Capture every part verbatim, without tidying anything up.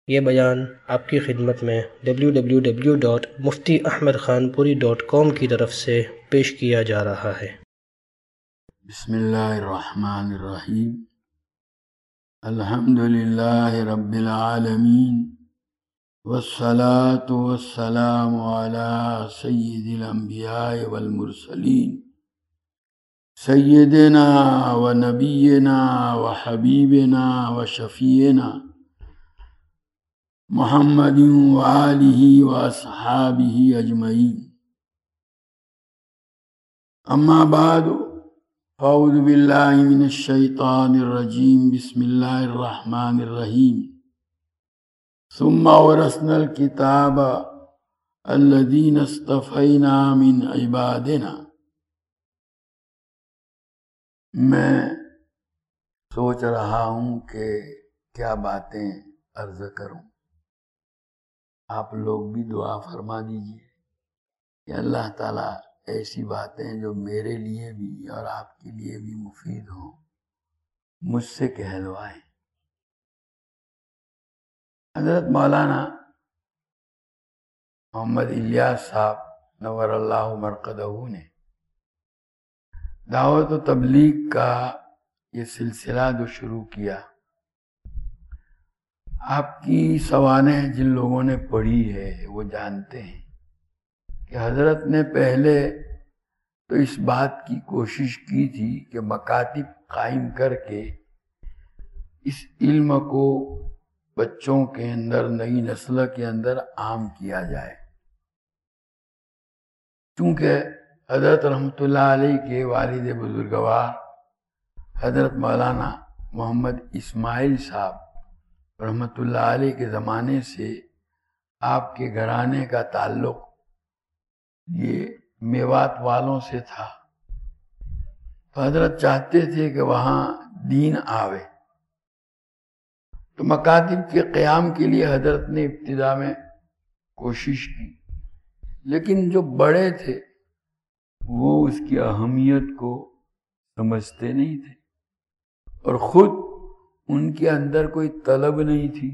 یہ بیان آپ کی خدمت میں W W W dot Mufti Ahmad Khanpuri dot کام کی طرف سے پیش کیا جا رہا ہے۔ بسم اللہ الرحمن الرحیم۔ الحمد للہ رب العالمین، والصلاة والسلام علی سید الانبیاء والمرسلین، سیدنا و نبینا و حبیبنا و شفیعنا محمد و آلہ و اصحابہ اجمعین۔ اما بعد، اعوذ باللہ من الشیطان الرجیم، بسم اللہ الرحمن الرحیم۔ ثم اورثنا الکتاب الذین اصطفینا من عبادنا۔ میں سوچ رہا ہوں کہ کیا باتیں عرض کروں، آپ لوگ بھی دعا فرما دیجیے کہ اللہ تعالیٰ ایسی باتیں جو میرے لیے بھی اور آپ کے لیے بھی مفید ہوں مجھ سے کہلوائیں۔ حضرت مولانا محمد الیاس صاحب نور اللہ مرقدہ نے دعوت و تبلیغ کا یہ سلسلہ جو شروع کیا، آپ کی سوانح جن لوگوں نے پڑھی ہے وہ جانتے ہیں کہ حضرت نے پہلے تو اس بات کی کوشش کی تھی کہ مکاتب قائم کر کے اس علم کو بچوں کے اندر، نئی نسل کے اندر عام کیا جائے، چونکہ حضرت رحمۃ اللہ علیہ کے والد بزرگوار حضرت مولانا محمد اسماعیل صاحب رحمۃ اللہ علیہ کے زمانے سے آپ کے گھرانے کا تعلق یہ میوات والوں سے تھا، تو حضرت چاہتے تھے کہ وہاں دین آوے، تو مکاتب کے قیام کے لیے حضرت نے ابتدا میں کوشش کی، لیکن جو بڑے تھے وہ اس کی اہمیت کو سمجھتے نہیں تھے، اور خود ان کے اندر کوئی طلب نہیں تھی،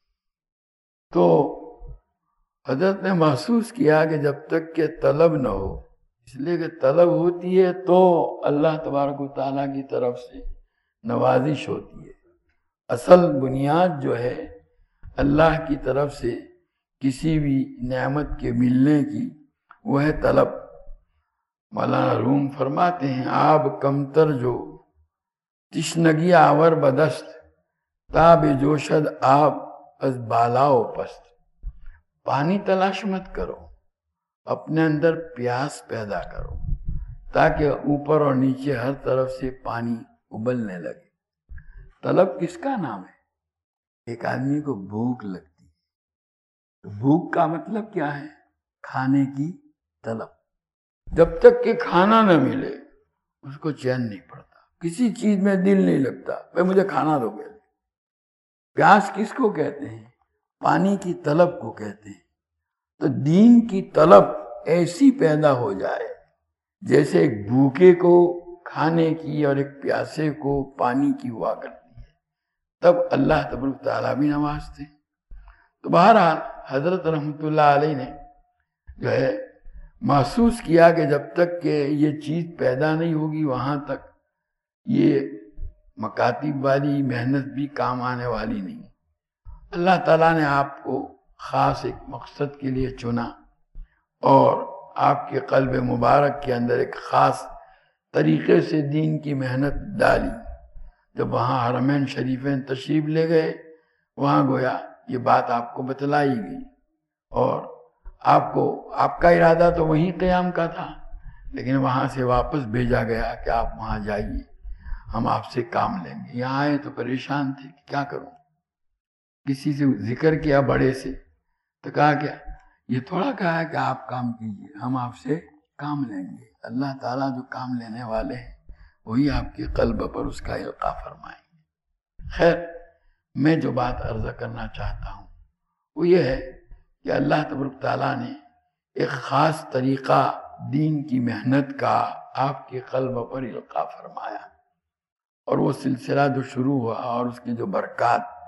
تو حضرت نے محسوس کیا کہ جب تک کہ طلب نہ ہو، اس لیے کہ طلب ہوتی ہے تو اللہ تبارک و تعالیٰ کی طرف سے نوازش ہوتی ہے۔ اصل بنیاد جو ہے اللہ کی طرف سے کسی بھی نعمت کے ملنے کی وہ ہے طلب۔ مولانا روم فرماتے ہیں، آب کمتر جو تشنگی آور بدست، تاب جوشد آب از بالا و پست۔ پانی تلاش مت کرو، اپنے اندر پیاس پیدا کرو تاکہ اوپر اور نیچے ہر طرف سے پانی ابلنے لگے۔ طلب کس کا نام ہے؟ ایک آدمی کو بھوک لگتی ہے، بھوک کا مطلب کیا ہے؟ کھانے کی طلب۔ جب تک کہ کھانا نہ ملے اس کو چین نہیں پڑتا، کسی چیز میں دل نہیں لگتا، بھائی مجھے کھانا دو پہلے۔ پیاس کس کو کہتے ہیں؟ پانی کی طلب کو کہتے ہیں۔ تو دین کی طلب ایسی پیدا ہو جائے جیسے ایک بھوکے کو کھانے کی اور ایک پیاسے کو پانی کی ہوا کرتی ہے، تب اللہ تبارک تعالیٰ بھی نوازتے۔ تو بہرحال حضرت رحمۃ اللہ علیہ نے جو ہے محسوس کیا کہ جب تک کہ یہ چیز پیدا نہیں ہوگی وہاں تک یہ مکاتب والی محنت بھی کام آنے والی نہیں۔ اللہ تعالیٰ نے آپ کو خاص ایک مقصد کے لیے چنا اور آپ کے قلب مبارک کے اندر ایک خاص طریقے سے دین کی محنت ڈالی۔ جب وہاں حرمین شریفین تشریف لے گئے، وہاں گویا یہ بات آپ کو بتلائی گئی، اور آپ کو آپ کا ارادہ تو وہیں قیام کا تھا، لیکن وہاں سے واپس بھیجا گیا کہ آپ وہاں جائیے، ہم آپ سے کام لیں گے۔ یہاں آئے تو پریشان تھے کہ کیا کروں، کسی سے ذکر کیا بڑے سے، تو کہا کیا یہ تھوڑا کہا ہے کہ آپ کام کیجئے، ہم آپ سے کام لیں گے۔ اللہ تعالیٰ جو کام لینے والے ہیں وہی آپ کے قلب پر اس کا القاء فرمائیں گے۔ خیر، میں جو بات عرض کرنا چاہتا ہوں وہ یہ ہے کہ اللہ تبارک تعالیٰ نے ایک خاص طریقہ دین کی محنت کا آپ کے قلب پر القاء فرمایا، اور وہ سلسلہ جو شروع ہوا اور اس کی جو برکات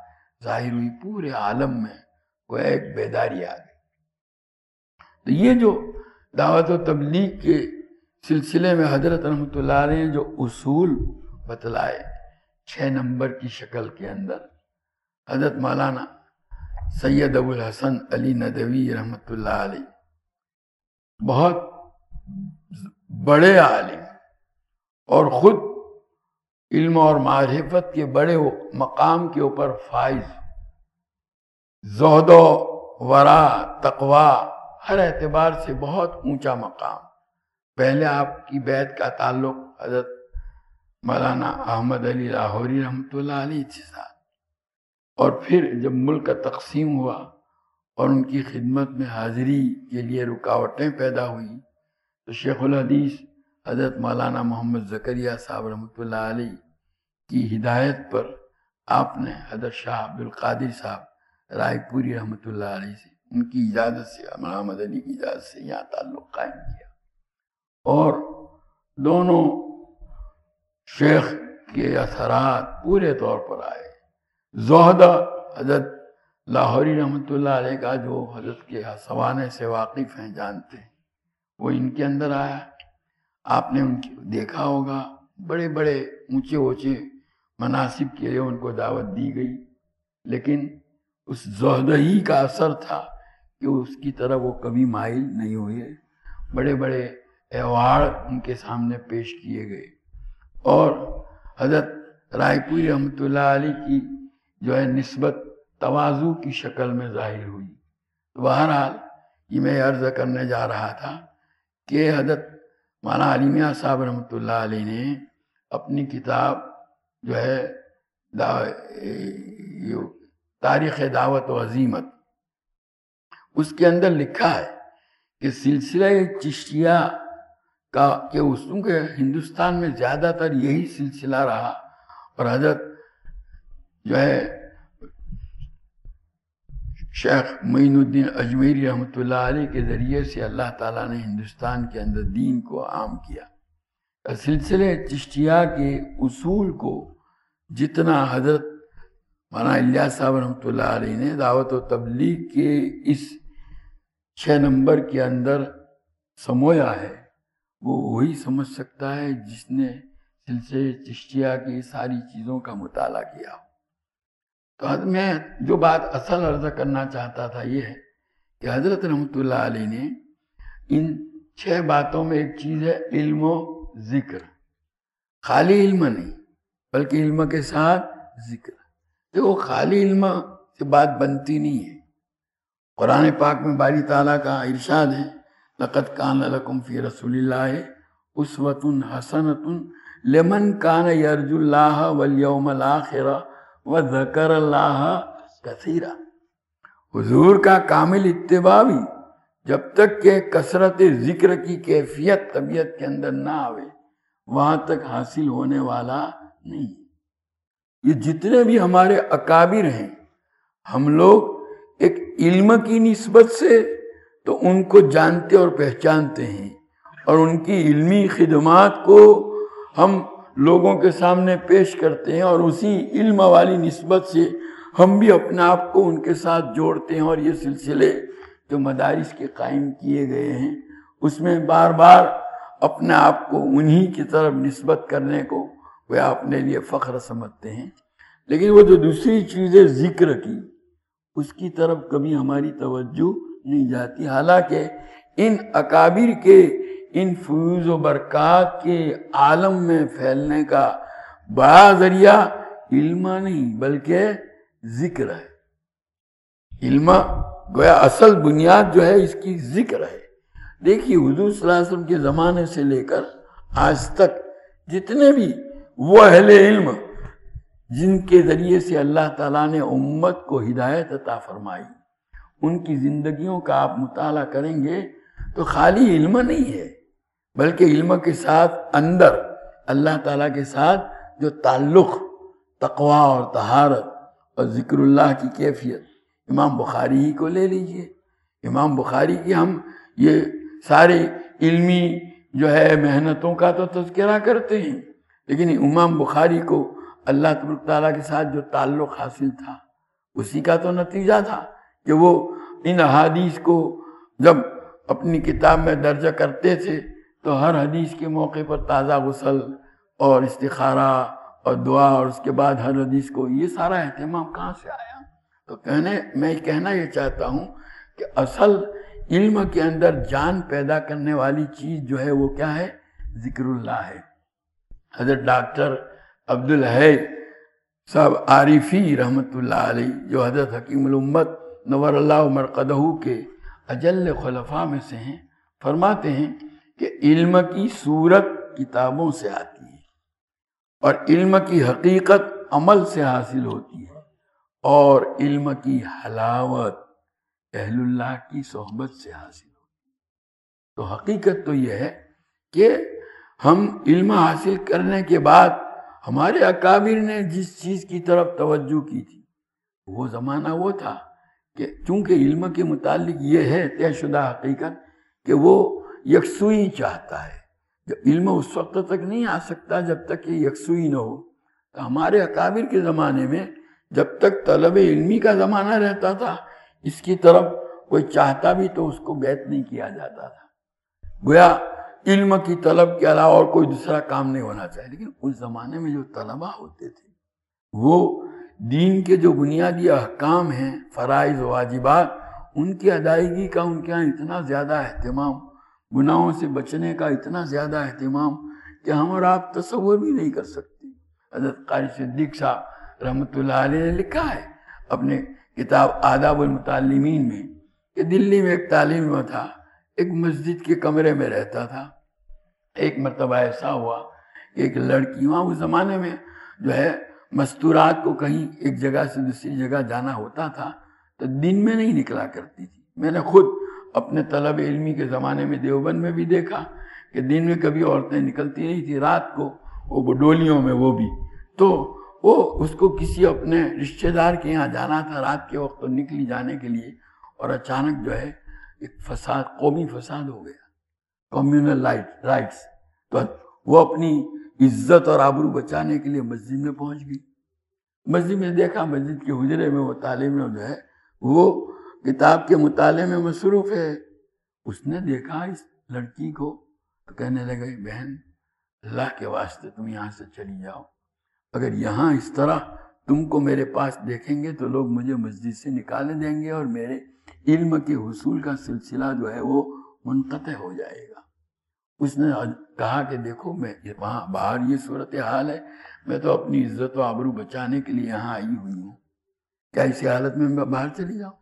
ظاہر ہوئی، پورے عالم میں وہ ایک بیداری آ گئی۔ تو یہ جو دعوت و تبلیغ کے سلسلے میں حضرت رحمۃ اللہ علیہ نے جو اصول بتلائے چھ نمبر کی شکل کے اندر، حضرت مولانا سید ابو الحسن علی ندوی رحمۃ اللہ علیہ بہت بڑے عالم اور خود علم اور معرفت کے بڑے مقام کے اوپر فائز، زہد و ورع، تقوی، ہر اعتبار سے بہت اونچا مقام۔ پہلے آپ کی بیعت کا تعلق حضرت مولانا احمد علی لاہوری رحمۃ اللہ علیہ کے ساتھ، اور پھر جب ملک کا تقسیم ہوا اور ان کی خدمت میں حاضری کے لیے رکاوٹیں پیدا ہوئی، تو شیخ الحدیث حضرت مولانا محمد زکریہ صاحب رحمۃ اللہ علیہ کی ہدایت پر آپ نے حضرت شاہ عبد القادر صاحب رائے پوری رحمۃ اللہ علیہ سے، ان کی اجازت سے، محمد علی کی اجازت سے یہاں تعلق قائم کیا، اور دونوں شیخ کے اثرات پورے طور پر آئے۔ زہدہ حضرت لاہوری رحمۃ اللہ علیہ کا، جو حضرت کے سوانے سے واقف ہیں، جانتے ہیں، وہ ان کے اندر آیا۔ آپ نے ان کو دیکھا ہوگا، بڑے بڑے اونچے اونچے مناصب کے لیے ان کو دعوت دی گئی، لیکن اس زہدہ ہی کا اثر تھا کہ اس کی طرف وہ کبھی مائل نہیں ہوئے۔ بڑے بڑے ایوارڈ ان کے سامنے پیش کیے گئے، اور حضرت رائے پوری رحمۃ اللہ علیہ کی جو ہے نسبت تواضع کی شکل میں ظاہر ہوئی۔ بہرحال یہ میں عرض کرنے جا رہا تھا کہ حضرت مولانا علی میاں صاحب رحمۃ اللہ علیہ نے اپنی کتاب جو ہے تاریخ دعوت و عزیمت، اس کے اندر لکھا ہے کہ سلسلہ چشتیہ کا کہ اصول کے ہندوستان میں زیادہ تر یہی سلسلہ رہا، اور حضرت جو ہے شیخ معین الدین اجمیری رحمۃ اللہ علیہ کے ذریعے سے اللہ تعالیٰ نے ہندوستان کے اندر دین کو عام کیا۔ سلسلے چشتیہ کے اصول کو جتنا حضرت مولانا الیاس صاحب رحمۃ اللہ علیہ نے دعوت و تبلیغ کے اس چھ نمبر کے اندر سمویا ہے، وہ وہی سمجھ سکتا ہے جس نے سلسلے چشتیہ کی ساری چیزوں کا مطالعہ کیا ہو۔ تو میں جو بات اصل عرض کرنا چاہتا تھا یہ ہے کہ حضرت رحمۃ اللہ علیہ نے ان چھ باتوں میں ایک چیز ہے علم و ذکر، خالی علم نہیں بلکہ علم کے ساتھ ذکر۔ دیکھو خالی علم سے بات بنتی نہیں ہے۔ قرآن پاک میں باری تعالیٰ کا ارشاد ہے، لَقَدْ كَانَ لَكُمْ فِي رَسُولِ اللَّهِ أُسْوَةٌ حَسَنَةٌ لِمَنْ كَانَ يَرْجُو اللَّهَ وَالْيَوْمَ الْآخِرَ وَذَكَرَ اللَّهَ كَثِيرًا۔ حضور کا کامل اتباع بھی جب تک کہ کثرت ذکر کی کیفیت طبیعت کے اندر نہ آوے وہاں تک حاصل ہونے والا نہیں۔ یہ جتنے بھی ہمارے اکابر ہیں، ہم لوگ ایک علم کی نسبت سے تو ان کو جانتے اور پہچانتے ہیں، اور ان کی علمی خدمات کو ہم لوگوں کے سامنے پیش کرتے ہیں، اور اسی علم والی نسبت سے ہم بھی اپنے آپ کو ان کے ساتھ جوڑتے ہیں، اور یہ سلسلے جو مدارس کے قائم کیے گئے ہیں اس میں بار بار اپنے آپ کو انہی کی طرف نسبت کرنے کو وہ اپنے لیے فخر سمجھتے ہیں۔ لیکن وہ جو دوسری چیز ہے ذکر کی، اس کی طرف کبھی ہماری توجہ نہیں جاتی، حالانکہ ان اکابر کے ان فیوز و برکات کے عالم میں پھیلنے کا بڑا ذریعہ علم نہیں بلکہ ذکر ہے۔ علم گویا اصل بنیاد جو ہے اس کی ذکر ہے۔ دیکھیے حضور صلی اللہ علیہ وسلم کے زمانے سے لے کر آج تک جتنے بھی وہ اہل علم جن کے ذریعے سے اللہ تعالیٰ نے امت کو ہدایت عطا فرمائی، ان کی زندگیوں کا آپ مطالعہ کریں گے تو خالی علم نہیں ہے بلکہ علم کے ساتھ اندر اللہ تعالیٰ کے ساتھ جو تعلق، تقوی اور طہارت اور ذکر اللہ کی کیفیت۔ امام بخاری ہی کو لے لیجئے، امام بخاری کی ہم یہ سارے علمی جو ہے محنتوں کا تو تذکرہ کرتے ہیں، لیکن امام بخاری کو اللہ تبارک تعالیٰ کے ساتھ جو تعلق حاصل تھا اسی کا تو نتیجہ تھا کہ وہ ان احادیث کو جب اپنی کتاب میں درج کرتے تھے تو ہر حدیث کے موقع پر تازہ غسل اور استخارہ اور دعا، اور اس کے بعد ہر حدیث کو، یہ سارا اہتمام کہاں سے آیا؟ تو کہنے میں کہنا یہ چاہتا ہوں کہ اصل علم کے اندر جان پیدا کرنے والی چیز جو ہے وہ کیا ہے؟ ذکر اللہ ہے۔ حضرت ڈاکٹر عبدالحی صاحب عارفی رحمۃ اللہ علیہ، جو حضرت حکیم الامت نور اللہ مرقدہ کے اجل خلفاء میں سے ہیں، فرماتے ہیں کہ علم کی صورت کتابوں سے آتی ہے اور علم کی حقیقت عمل سے حاصل ہوتی ہے، اور علم کی حلاوت اہل اللہ کی صحبت سے حاصل ہوتی ہے۔ تو حقیقت تو یہ ہے کہ ہم علم حاصل کرنے کے بعد ہمارے اکابر نے جس چیز کی طرف توجہ کی تھی، وہ زمانہ وہ تھا کہ چونکہ علم کے متعلق یہ ہے طے شدہ حقیقت کہ وہ یکسوئی چاہتا ہے۔ جو علم اس وقت تک نہیں آ سکتا جب تک یہ یکسوئی نہ ہو۔ تو ہمارے اکابر کے زمانے میں جب تک طلب علمی کا زمانہ رہتا تھا، اس کی طرف کوئی چاہتا بھی تو اس کو بیعت نہیں کیا جاتا تھا، گویا علم کی طلب کے علاوہ اور کوئی دوسرا کام نہیں ہونا چاہیے۔ لیکن اس زمانے میں جو طلبہ ہوتے تھے وہ دین کے جو بنیادی احکام ہیں، فرائض و واجبات، ان کی ادائیگی کا ان کے یہاں اتنا زیادہ اہتمام، گناہوں سے بچنے کا اتنا زیادہ اہتمام کہ ہم اور آپ تصور بھی نہیں کر سکتے۔ حضرت قاری صدیق صاحب رحمۃ اللہ علیہ نے لکھا ہے اپنے کتاب آداب المتعلمین میں کہ دلی میں ایک تعلیم میں تھا، ایک مسجد کے کمرے میں رہتا تھا۔ ایک مرتبہ ایسا ہوا کہ ایک لڑکی، وہاں اس زمانے میں جو ہے مستورات کو کہیں ایک جگہ سے دوسری جگہ جانا ہوتا تھا تو دن میں نہیں نکلا کرتی تھی۔ میں نے خود اپنے طلب علمی کے زمانے میں دیوبند میں بھی دیکھا کہ دن میں کبھی عورتیں نکلتی نہیں تھی، رات کو وہ ڈولیوں میں وہ بھی، تو وہ اس کو کسی اپنے رشتہ دار کے یہاں جانا تھا رات کے وقت، تو نکلی جانے کے لیے، اور اچانک جو ہے ایک فساد، قومی فساد ہو گیا، کمیونل رائٹس۔ تو وہ اپنی عزت اور آبرو بچانے کے لیے مسجد میں پہنچ گئی۔ مسجد میں دیکھا، مسجد کے حجرے میں وہ طالب علم جو ہے وہ کتاب کے مطالعے میں مصروف ہے۔ اس نے دیکھا اس لڑکی کو تو کہنے لگا، بہن اللہ کے واسطے تم یہاں سے چلی جاؤ، اگر یہاں اس طرح تم کو میرے پاس دیکھیں گے تو لوگ مجھے مسجد سے نکالے دیں گے اور میرے علم کے حصول کا سلسلہ جو ہے وہ منقطع ہو جائے گا۔ اس نے کہا کہ دیکھو میں وہاں باہر یہ صورتحال ہے، میں تو اپنی عزت و آبرو بچانے کے لیے یہاں آئی ہوئی ہوں، کیا اسی حالت میں میں باہر چلی جاؤں؟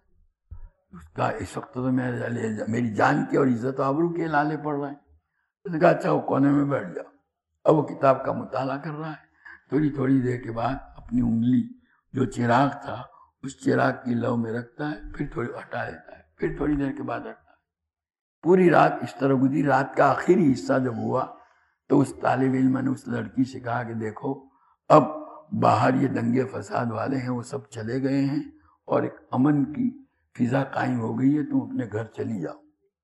اس کا اس وقت تو میری جان کے اور عزت و آبرو کے لالے پڑ رہے ہیں۔ اس نے کہا اچھا وہ کونے میں بیٹھ جاؤ۔ اب وہ کتاب کا مطالعہ کر رہا ہے۔ تھوڑی تھوڑی دیر کے بعد اپنی انگلی جو چراغ تھا اس چراغ کی لو میں رکھتا ہے، پھر تھوڑی ہٹا لیتا ہے، پھر تھوڑی دیر کے بعد ہٹتا ہے۔ پوری رات اس طرح گزری۔ رات کا آخری حصہ جب ہوا تو اس طالب علم نے اس لڑکی سے کہا کہ دیکھو اب باہر یہ دنگے فساد والے ہیں وہ سب چلے گئے ہیں اور ایک امن کی فضا قائم ہو گئی ہے، تم اپنے گھر چلی جاؤ۔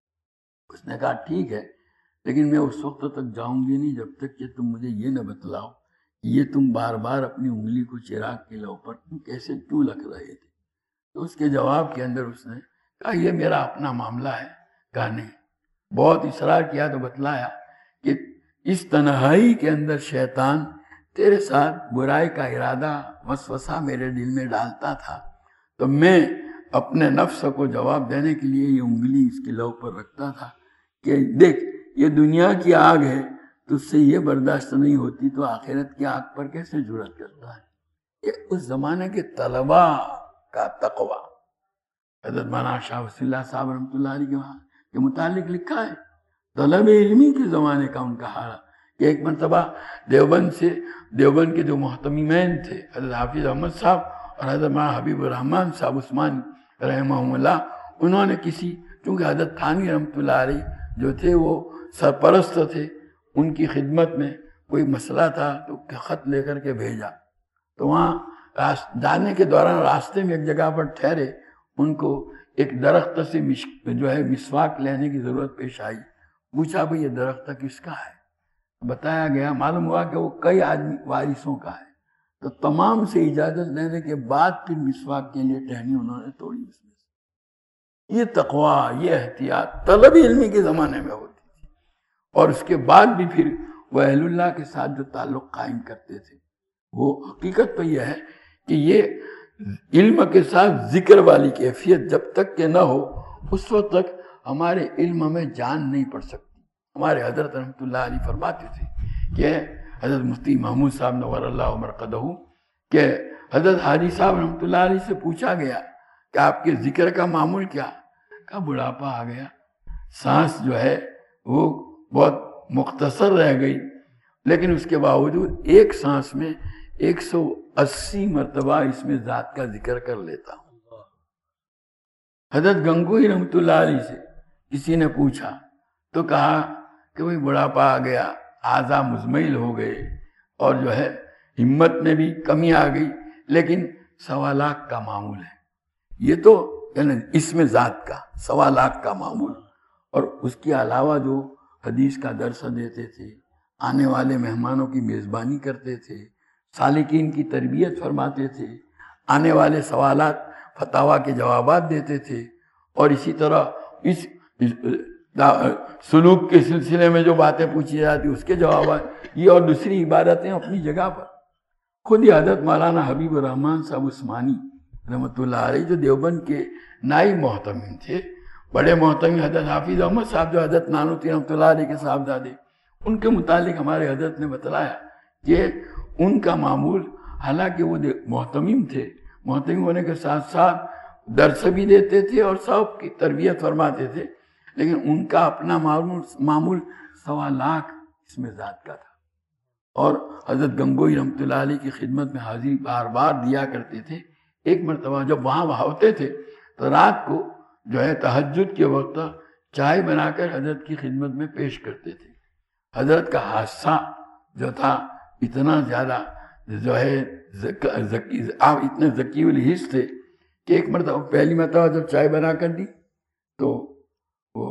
اس نے کہا ٹھیک ہے، لیکن میں اس وقت تک جاؤں گی نہیں جب تک کہ تم مجھے یہ نہ بتلاؤ یہ تم بار بار اپنی انگلی کو چراغ کے لو پر تم کیسے کیوں لگ رہے تھے؟ تو اس کے جواب کے اندر اس نے کہا یہ میرا اپنا معاملہ ہے۔ کہا نہیں، بہت اصرار کیا تو بتلایا کہ اس تنہائی کے اندر شیطان تیرے ساتھ برائی کا ارادہ وسوسہ میرے دل میں ڈالتا تھا، تو میں اپنے نفس کو جواب دینے کے لیے یہ انگلی اس کے لو پر رکھتا تھا کہ دیکھ یہ دنیا کی آگ ہے، تجھ سے یہ برداشت نہیں ہوتی تو آخرت کی آگ پر کیسے جرأت کرتا ہے؟ یہ اس زمانے کے طلباء کا تقوی۔ حضرت مولانا شاہ ولی اللہ صاحب رحمۃ اللہ علیہ کے متعلق لکھا ہے طلب علمی کے زمانے کا ان کا حال کہ ایک مرتبہ دیوبند سے دیوبند کے جو محتممین تھے حضرت حافظ احمد صاحب اور حضرت مولانا حبیب الرحمن صاحب عثمانی رحمہ اللہ، انہوں نے کسی، چونکہ حضرت تھانوی رحمۃ اللہ علیہ جو تھے وہ سرپرست تھے، ان کی خدمت میں کوئی مسئلہ تھا تو خط لے کر کے بھیجا، تو وہاں جانے کے دوران راستے میں ایک جگہ پر ٹھہرے، ان کو ایک درخت سے جو ہے مسواک لینے کی ضرورت پیش آئی۔ پوچھا بھئی یہ درخت کس کا ہے؟ بتایا گیا، معلوم ہوا کہ وہ کئی آدمی وارثوں کا ہے۔ تو تمام سے اجازت لینے کے بعد پھر مسواک کے لیے ٹہنی انہوں نے توڑی اس میں سے۔ یہ تقوی، یہ احتیاط طلب علمی کے زمانے میں ہوتی تھی، اور اس کے بعد بھی پھر وہ اہل اللہ کے ساتھ جو تعلق قائم کرتے تھے، وہ حقیقت تو یہ ہے کہ یہ علم کے ساتھ ذکر والی کیفیت جب تک کہ نہ ہو اس وقت تک ہمارے علم میں جان نہیں پڑ سکتی۔ ہمارے حضرت رحمۃ اللہ علیہ فرماتے تھے کہ حضرت مفتی محمود صاحب نور اللہ مرقدہ کہ حضرت حاجی صاحب رحمۃ اللہ علیہ سے پوچھا گیا کہ آپ کے ذکر کا معمول کیا؟ کہا بڑھاپا آ گیا، سانس جو ہے وہ بہت مختصر رہ گئی، لیکن اس کے باوجود ایک سانس میں ایک سو اسی مرتبہ اس میں ذات کا ذکر کر لیتا ہوں۔ حضرت گنگوئی رحمۃ اللہ علیہ سے کسی نے پوچھا تو کہا کہ وہی بڑھاپا آ گیا، اعضاء مزمحل ہو گئے، اور جو ہے ہمت میں بھی کمی آ گئی، لیکن سوا لاکھ کا معمول ہے۔ یہ تو یعنی اس میں ذات کا سوا لاکھ کا معمول، اور اس کے علاوہ جو حدیث کا درس دیتے تھے، آنے والے مہمانوں کی میزبانی کرتے تھے، سالکین کی تربیت فرماتے تھے، آنے والے سوالات فتاویٰ کے جوابات دیتے تھے، اور اسی طرح اس سلوک کے سلسلے میں جو باتیں پوچھی جاتی اس کے جوابات، یہ اور دوسری عبادتیں اپنی جگہ پر۔ خود ہی حضرت مولانا حبیب الرحمن صاحب عثمانی رحمۃ اللہ علیہ جو دیوبند کے نائب محتمم تھے، بڑے محتمم حضرت حافظ احمد صاحب جو حضرت نانوتی رحمۃ اللہ علیہ کے صاحبزادے، ان کے متعلق ہمارے حضرت نے بتلایا کہ ان کا معمول، حالانکہ وہ محتمم تھے، محتمم ہونے کے ساتھ ساتھ درس بھی دیتے تھے اور سب کی تربیت فرماتے تھے، لیکن ان کا اپنا معمول معمول سوا لاکھ اس میں ذات کا تھا، اور حضرت گنگوئی رحمۃ اللہ علیہ کی خدمت میں حاضری بار بار دیا کرتے تھے۔ ایک مرتبہ جب وہاں ہوتے تھے تو رات کو جو ہے تہجد کے وقت چائے بنا کر حضرت کی خدمت میں پیش کرتے تھے۔ حضرت کا حادثہ جو تھا اتنا زیادہ جو ہے ذکی، آپ اتنے ذکی الحس تھے کہ ایک مرتبہ پہلی مرتبہ جب چائے بنا کر دی تو وہ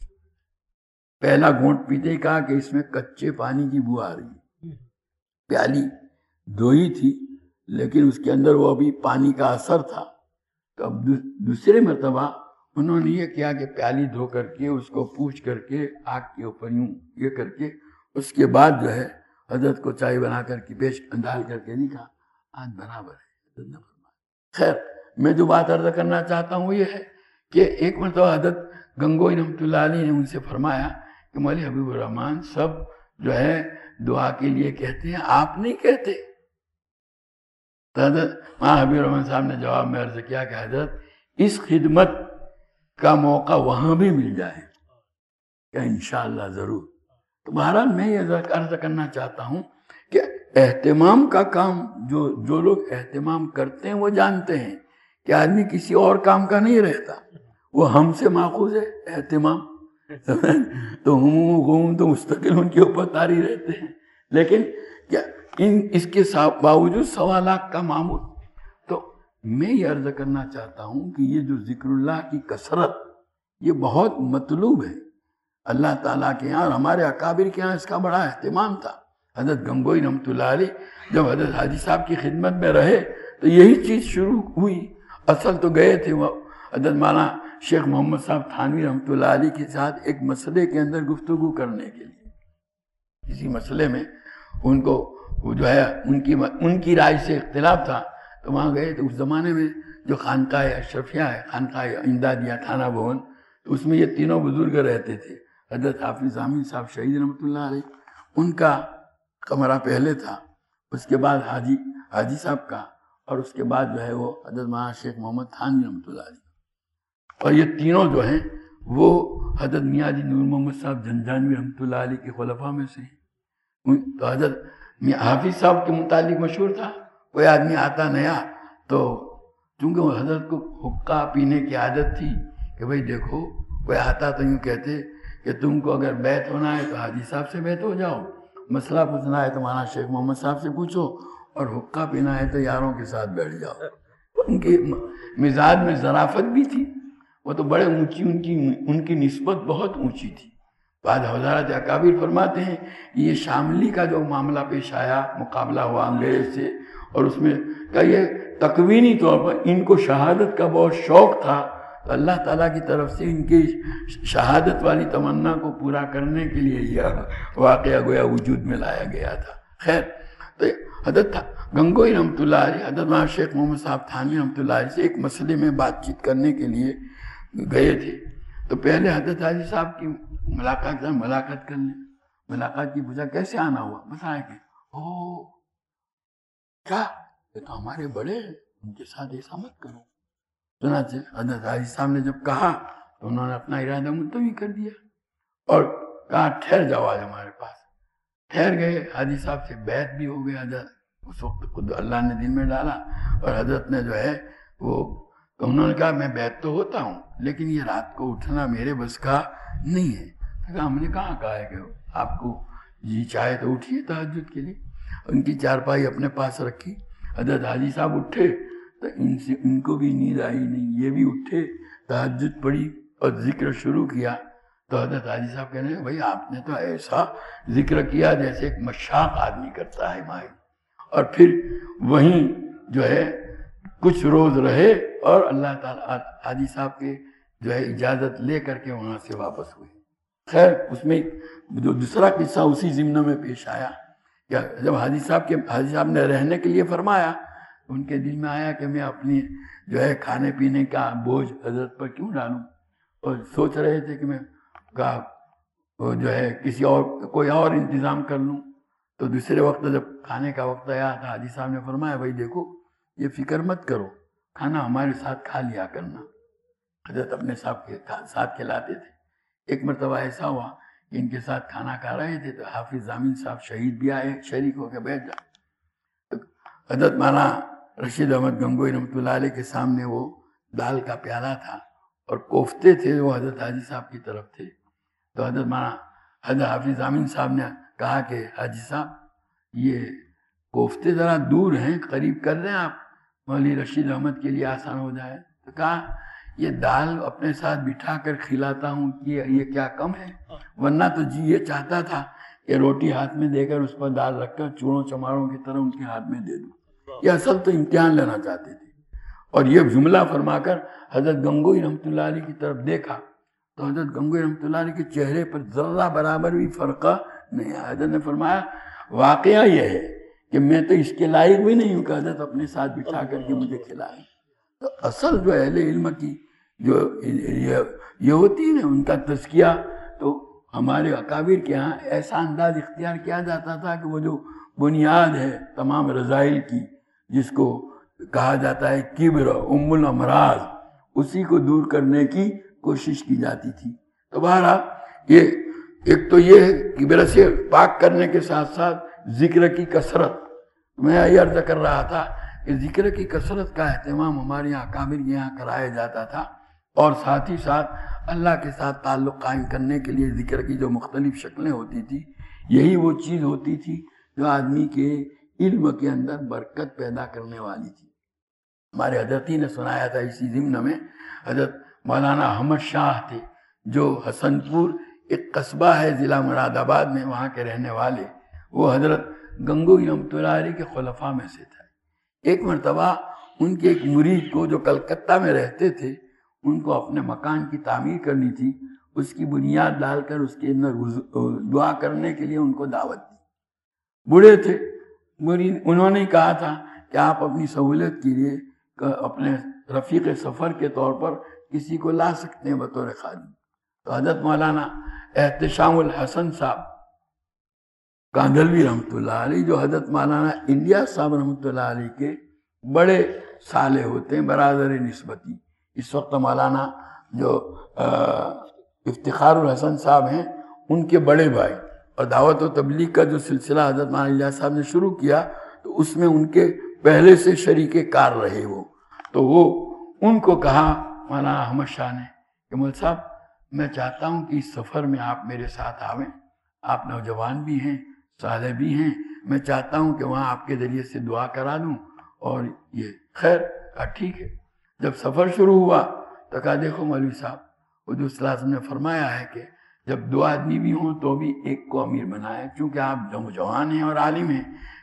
پہلا گھونٹ پیتے ہی کہا کہ اس میں کچے پانی کی بو آ رہی ہے۔ پیالی دھوئی تھی لیکن اس کے اندر وہ ابھی پانی کا اثر تھا، تو اب دوسرے مرتبہ انہوں نے یہ کیا کہ پیالی دھو کر کے اس کو پوچھ کر کے آگ کے اوپر یوں یہ کر کے اس کے بعد جو ہے حضرت کو چائے بنا کر کے پیش ڈال کر کے نہیں کہا آج برابر ہے۔ خیر، میں جو بات عرض کرنا چاہتا ہوں وہ یہ ہے کہ ایک مرتبہ حضرت گنگوئی رحمۃ اللہ علیہ نے ان سے فرمایا کہ مولوی حبیب الرحمن سب جو ہے دعا کے لیے کہتے ہیں، آپ نہیں کہتے؟ تو حضرت ماں حبیب الرحمن صاحب نے جواب میں عرض کیا کہ حضرت اس خدمت کا موقع وہاں بھی مل جائے کہ انشاءاللہ ضرور۔ تو بہرحال میں یہ عرض کرنا چاہتا ہوں کہ اہتمام کا کام جو جو لوگ اہتمام کرتے ہیں وہ جانتے ہیں کہ آدمی کسی اور کام کا نہیں رہتا، وہ ہم سے ماخوذ ہے اہتمام، تو ہم غم تو مستقل ان کے اوپر طاری رہتے ہیں، لیکن کیا ان اس کے باوجود سوا لاکھ کا معمول۔ تو میں یہ عرض کرنا چاہتا ہوں کہ یہ جو ذکر اللہ کی کثرت یہ بہت مطلوب ہے اللہ تعالیٰ کے یہاں، اور ہمارے اکابر کے یہاں اس کا بڑا اہتمام تھا۔ حضرت گنگوئی رحمۃ اللہ علیہ جب حضرت حاجی صاحب کی خدمت میں رہے تو یہی چیز شروع ہوئی۔ اصل تو گئے تھے وہ حضرت مولانا شیخ محمد صاحب تھانوی رحمۃ اللہ علیہ کے ساتھ ایک مسئلے کے اندر گفتگو کرنے کے لیے، کسی مسئلے میں ان کو جو ہے ان کی ان کی رائے سے اختلاف تھا، تو وہاں گئے۔ تو اس زمانے میں جو خانقاہ اشرفیہ ہے، خانقاہ امدادیہ تھانہ بھون، تو اس میں یہ تینوں بزرگ رہتے تھے۔ حضرت حافظ ضامن صاحب شہید رحمۃ اللہ علیہ، ان کا کمرہ پہلے تھا، اس کے بعد حاجی حاجی صاحب کا، اور اس کے بعد جو ہے وہ حضرت مولانا شیخ محمد تھانوی رحمۃ اللہ علیہ، اور یہ تینوں جو ہیں وہ حضرت میاں جی نور محمد صاحب جنجانوی رحمۃ اللہ علیہ کے خلفاء میں سے ہیں۔ تو حضرت حافظ صاحب کے متعلق مشہور تھا، کوئی آدمی آتا نیا تو چونکہ وہ حضرت کو حقہ پینے کی عادت تھی کہ بھئی دیکھو کوئی آتا تو یوں کہتے کہ تم کو اگر بیعت ہونا ہے تو حاجی صاحب سے بیعت ہو جاؤ، مسئلہ پوچھنا ہے تو مولانا شیخ محمد صاحب سے پوچھو، اور حقہ پینا ہے تو یاروں کے ساتھ بیٹھ جاؤ۔ ان کے مزاج میں ظرافت بھی تھی، وہ تو بڑے اونچی ان کی ان کی نسبت بہت اونچی تھی۔ بعد حضرات اکابر فرماتے ہیں یہ شاملی کا جو معاملہ پیش آیا، مقابلہ ہوا انگریز سے، اور اس میں کہ یہ تکوینی طور پر ان کو شہادت کا بہت شوق تھا، تو اللہ تعالیٰ کی طرف سے ان کی شہادت والی تمنا کو پورا کرنے کے لیے یہ واقعہ گویا وجود میں لایا گیا تھا۔ خیر، تو حضرت گنگوئی رحمۃ اللہ علیہ حضرت مولانا شیخ محمد صاحب تھانوی رحمۃ اللہ علیہ سے ایک مسئلے میں بات چیت کرنے کے لیے گئے تھے، تو پہلے حضرت حاجی صاحب کی ملاقات ملاقات کر لیں، ملاقات کی پوچھا کیسے آنا ہوا، بس آئے کہ او کیا یہ تو ہمارے بڑے ہیں، ان کے ساتھ ایسا مت کرو۔ چنانچہ حضرت حاجی صاحب نے جب کہا تو انہوں نے اپنا ارادہ ملتوی کر دیا اور کہا ٹھہر جاؤ آج ہمارے پاس۔ ٹھہر گئے، حاجی صاحب سے بیعت بھی ہو گیا، حضرت اس وقت خود اللہ نے دل میں ڈالا، اور حضرت نے جو ہے وہ انہوں نے کہا میں بیعت تو ہوتا ہوں لیکن یہ رات کو اٹھنا میرے بس کا نہیں ہے۔ کہا ہم نے کہاں کہا ہے کہ آپ کو جی چاہے تو اٹھیے تہجد کے لیے۔ ان کی چارپائی اپنے پاس رکھی، حضرت حاجی صاحب اٹھے تو ان سے ان کو بھی نیند آئی نہیں، یہ بھی اٹھے، تہجد پڑھی اور ذکر شروع کیا۔ تو حضرت حاجی صاحب کہنے لگے بھائی آپ نے تو ایسا ذکر کیا جیسے ایک مشاق آدمی کرتا ہے مائی، اور پھر وہیں جو ہے کچھ روز رہے اور اللہ تعالیٰ حاجی صاحب کے جو ہے اجازت لے کر کے وہاں سے واپس ہوئے۔ خیر اس میں جو دوسرا قصہ اسی ضمن میں پیش آیا کہ جب حاجی صاحب کے حاجی صاحب نے رہنے کے لیے فرمایا، ان کے دل میں آیا کہ میں اپنی جو ہے کھانے پینے کا بوجھ حضرت پر کیوں ڈالوں، اور سوچ رہے تھے کہ میں کہا وہ جو ہے کسی اور کوئی اور انتظام کر لوں۔ تو دوسرے وقت جب کھانے کا وقت آیا تو حاجی صاحب نے فرمایا بھائی دیکھو یہ فکر مت کرو، کھانا ہمارے ساتھ کھا لیا کرنا۔ حضرت اپنے صاحب کے ساتھ کھلاتے تھے۔ ایک مرتبہ ایسا ہوا کہ ان کے ساتھ کھانا کھا رہے تھے تو حافظ ضامن صاحب شہید بھی آئے، شریک ہو کے بیٹھ جائے۔ حضرت مولانا رشید احمد گنگوئی رحمۃ اللہ علیہ کے سامنے وہ دال کا پیالہ تھا اور کوفتے تھے، وہ حضرت حاجی صاحب کی طرف تھے۔ تو حضرت مولانا حضرت حافظ ضامن صاحب نے کہا کہ حاجی صاحب یہ کوفتے ذرا دور ہیں، قریب کر دیں آپ، مولوی رشید احمد کے لیے آسان ہو جائے۔ تو کہا یہ دال اپنے ساتھ بٹھا کر کھلاتا ہوں یہ یہ کیا کم ہے، ورنہ تو جی یہ چاہتا تھا کہ روٹی ہاتھ میں دے کر اس پر دال رکھ کر چوڑوں چماڑوں کی طرح ان کے ہاتھ میں دے دوں۔ یہ اصل تو امتحان لینا چاہتے تھے۔ اور یہ جملہ فرما کر حضرت گنگوئی رحمۃ اللہ علیہ کی طرف دیکھا تو حضرت گنگوئی رحمۃ اللہ علیہ کے چہرے پر ذرہ برابر بھی فرقہ نہیں آیا۔ حضرت نے فرمایا واقعہ یہ ہے کہ میں تو اس کے لائق بھی نہیں ہوں کہ حضرت اپنے ساتھ بٹھا کر کے مجھے کھلائیں۔ تو اصل جو اہل علم کی جو یہ ہوتی ہے نا ان کا تزکیہ، تو ہمارے اکابر کے ہاں ایسا انداز اختیار کیا جاتا تھا کہ وہ جو بنیاد ہے تمام رذائل کی، جس کو کہا جاتا ہے کبر ام الامراض، اسی کو دور کرنے کی کوشش کی جاتی تھی۔ تو بہرحال یہ ایک تو یہ ہے کبر سے پاک کرنے کے ساتھ ساتھ ذکر کی کثرت، میں یہ عرض کر رہا تھا کہ ذکر کی کثرت کا اہتمام ہمارے یہاں اکابر کے یہاں کرایا جاتا تھا، اور ساتھ ہی ساتھ اللہ کے ساتھ تعلق قائم کرنے کے لیے ذکر کی جو مختلف شکلیں ہوتی تھی، یہی وہ چیز ہوتی تھی جو آدمی کے علم کے اندر برکت پیدا کرنے والی تھی۔ ہمارے حضرتی نے سنایا تھا اسی ضمن میں، حضرت مولانا احمد شاہ تھے جو حسن پور ایک قصبہ ہے ضلع مراد آباد میں، وہاں کے رہنے والے، وہ حضرت گنگوئی رحمۃ اللہ علیہ کے خلفاء میں سے تھے۔ ایک مرتبہ ان کے ایک مرید کو جو کلکتہ میں رہتے تھے، ان کو اپنے مکان کی تعمیر کرنی تھی، اس کی بنیاد ڈال کر اس کے اندر دعا کرنے کے لیے ان کو دعوت دی۔ بوڑھے تھے مرید، انہوں نے کہا تھا کہ آپ اپنی سہولت کے لیے اپنے رفیق سفر کے طور پر کسی کو لا سکتے ہیں بطور خادم۔ تو حضرت مولانا احتشام الحسن صاحب کاندھلوی رحمۃ اللہ علیہ، جو حضرت مولانا الیاس صاحب رحمۃ اللہ علیہ کے بڑے صالح ہوتے ہیں برادر نسبتی، اس وقت مولانا جو افتخار الحسن صاحب ہیں ان کے بڑے بھائی، اور دعوت و تبلیغ کا جو سلسلہ حضرت مولانا الیاس صاحب نے شروع کیا تو اس میں ان کے پہلے سے شریک کار رہے وہ۔ تو وہ ان کو کہا مولانا احمد شاہ نے کہ مول صاحب میں چاہتا ہوں کہ اس سفر میں آپ میرے ساتھ آویں، آپ نوجوان بھی ہیں، صالح بھی ہیں، میں چاہتا ہوں کہ وہاں آپ کے ذریعے سے دعا کرا دوں۔ اور یہ خیر کہا ٹھیک ہے۔ جب سفر شروع ہوا تو کہا دیکھو مولوی صاحب، حضور صلی اللہ علیہ وسلم نے فرمایا ہے کہ جب دو آدمی بھی ہوں تو بھی ایک کو امیر بنائے، چونکہ آپ نوجوان ہیں اور عالم ہیں،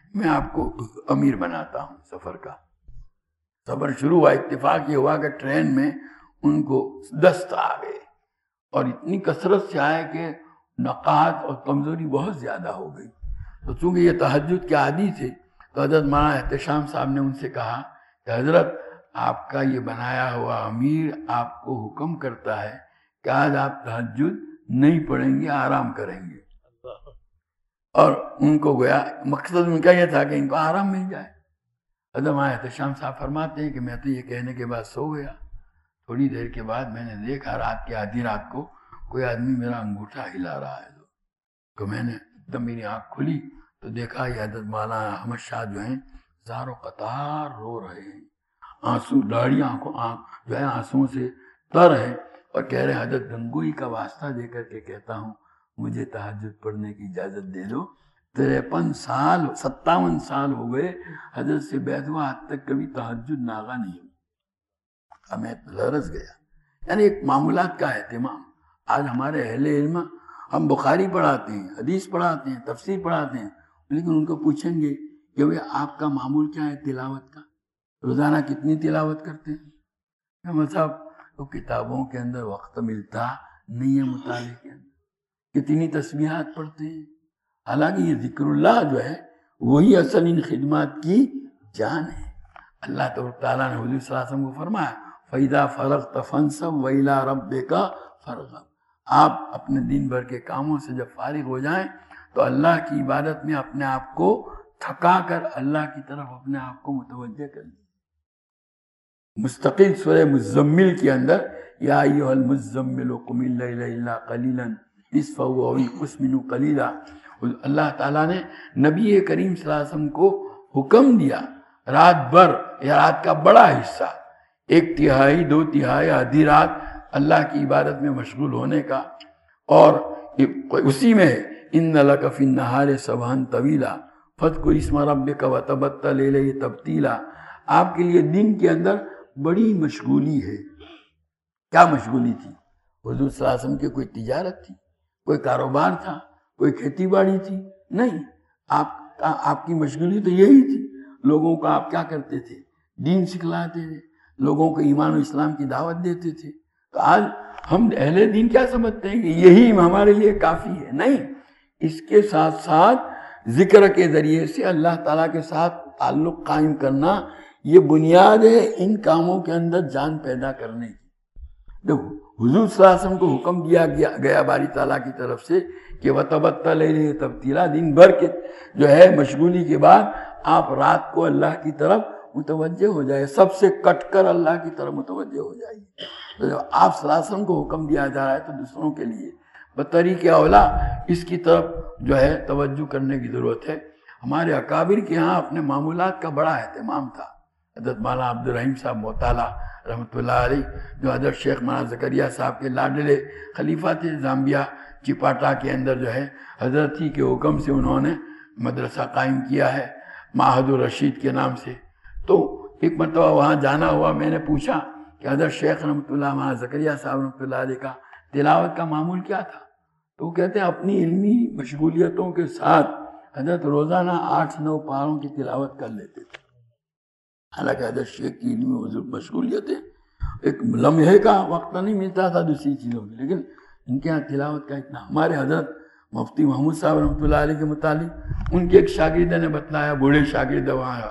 میں آپ کو امیر بناتا ہوں سفر کا۔ سفر شروع ہوا، اتفاق یہ ہوا کہ ٹرین میں ان کو دست آ گئے اور اتنی کثرت سے آئے کہ نقاہت اور کمزوری بہت زیادہ ہو گئی۔ تو چونکہ یہ تہجد کے عادی تھے تو حضرت مولانا احتشام صاحب نے ان سے کہا کہ حضرت آپ کا یہ بنایا ہوا امیر آپ کو حکم کرتا ہے کہ آج آپ تہجد نہیں پڑھیں گے، آرام کریں گے۔ اور ان کو گویا مقصد ان کا یہ تھا کہ ان کو آرام مل جائے۔ حضرت مولانا احتشام صاحب فرماتے ہیں کہ میں تو یہ کہنے کے بعد سو گیا، تھوڑی دیر کے بعد میں نے دیکھا رات کی آدھی رات کو کوئی آدمی میرا انگوٹھا ہلا رہا ہے، تو میں نے ایک دم میری آنکھ کھلی تو دیکھا یہ حضرت مولانا احمد شاہ جو ہیں زار و قطار رو رہے ہیں، آنسو داڑھی آنکھوں آنکھ جو ہے آنسوؤں سے تر ہے، اور کہہ رہے حضرت گنگوئی کا واسطہ دے کر کے کہتا ہوں مجھے تہجد پڑھنے کی اجازت دے دو۔ تریپن سال ستاون سال ہو گئے حضرت سے بیعت ہوا، آج تک کبھی تہجد ناغا نہیں ہوئی۔ ہمیں لرز گیا، یعنی ایک معمولات کا اہتمام۔ آج ہمارے اہل علم ہم بخاری پڑھاتے ہیں، حدیث پڑھاتے ہیں، تفسیر پڑھاتے ہیں، لیکن ان کو پوچھیں گے کہ وہ آپ کا معمول کیا ہے تلاوت کا، روزانہ کتنی تلاوت کرتے ہیں؟ مطلب تو کتابوں کے اندر وقت ملتا نہیں ہے مطالعے کے اندر، کتنی تسبیحات پڑھتے ہیں۔ حالانکہ یہ ذکر اللہ جو ہے وہی اصل ان خدمات کی جان ہے۔ اللہ تعالیٰ نے حضور صلی اللہ علیہ وسلم کو فرمایا فَإِذَا فَرَغْتَ فَانْصَبْ وَإِلَىٰ رَبِّكَ فَارْغَب۔ آپ اپنے دن بھر کے کاموں سے جب فارغ ہو جائیں تو اللہ کی عبادت میں اپنے آپ کو تھکا کر اللہ کی طرف اپنے آپ کو متوجہ کر لیں۔ مستقل سورہ مزمل کے اندر یا ایھا المزمل قم اللیل الا قلیلا نصفہ او انقص منہ قلیلا، اللہ تعالیٰ نے نبی کریم صلی اللہ علیہ وسلم کو حکم دیا رات بھر یا رات کا بڑا حصہ، ایک تہائی دو تہائی آدھی رات اللہ کی عبادت میں مشغول ہونے کا، اور اسی میں ان لک فی النہار سبحا طویلا فاذکر اسم ربک وتبتل الیہ تبتیلا۔ آپ کے لیے دن کے اندر بڑی مشغولی ہے۔ کیا مشغولی تھی؟ حضور صلی اللہ علیہ وسلم کی کوئی تجارت تھی، کوئی کاروبار تھا، کوئی کھیتی باڑی تھی؟ نہیں، آپ آپ کی مشغولی تو یہی تھی۔ لوگوں کو آپ کیا کرتے تھے؟ دین سکھلاتے تھے، لوگوں کو ایمان و اسلام کی دعوت دیتے تھے۔ تو آج ہم اہل دین کیا سمجھتے ہیں کہ یہی ہمارے لیے کافی ہے؟ نہیں، اس کے ساتھ ساتھ ذکر کے ذریعے سے اللہ تعالیٰ کے ساتھ تعلق قائم کرنا یہ بنیاد ہے ان کاموں کے اندر جان پیدا کرنے کی۔ دیکھو حضور صلی اللہ علیہ وسلم کو حکم دیا گیا باری تعالیٰ کی طرف سے کہ وَتَبَتَّلْ إِلَيْهِ تَبْتِيلًا، دن بھر کے جو ہے مشغولی کے بعد آپ رات کو اللہ کی طرف متوجہ ہو جائے، سب سے کٹ کر اللہ کی طرف متوجہ ہو جائیے۔ تو جب آپ صلی اللہ علیہ وسلم کو حکم دیا جا رہا ہے تو دوسروں کے لیے بطریق اولا اس کی طرف جو ہے توجہ کرنے کی ضرورت ہے۔ ہمارے اکابر کے ہاں اپنے معمولات کا بڑا اہتمام تھا۔ حضرت مولانا عبد الرحیم صاحب موطالہ رحمۃ اللہ علیہ، جو حضرت شیخ مولانا زکریا صاحب کے لاڈلے خلیفہ تھے زامبیا چپاٹا کے اندر، جو ہے حضرت ہی کے حکم سے انہوں نے مدرسہ قائم کیا ہے معہد الرشید کے نام سے۔ تو ایک مرتبہ وہاں جانا ہوا، میں نے پوچھا کہ حضرت شیخ رحمۃ اللہ مولانا زکریا صاحب رحمۃ اللہ علیہ کا تلاوت کا معمول کیا تھا؟ تو وہ کہتے ہیں اپنی علمی مشغولیتوں کے ساتھ حضرت روزانہ آٹھ نو پاروں کی تلاوت کر لیتے تھے۔ حالانکہ حضرت شیخ کی علمی مشغولیتیں ایک لمحے کا وقت نہیں ملتا تھا دوسری چیزوں میں، لیکن ان کے یہاں تلاوت کا اتنا۔ ہمارے حضرت مفتی محمود صاحب رحمۃ اللہ علیہ کے متعلق ان کے ایک شاگرد نے بتلایا، بوڑھے شاگرد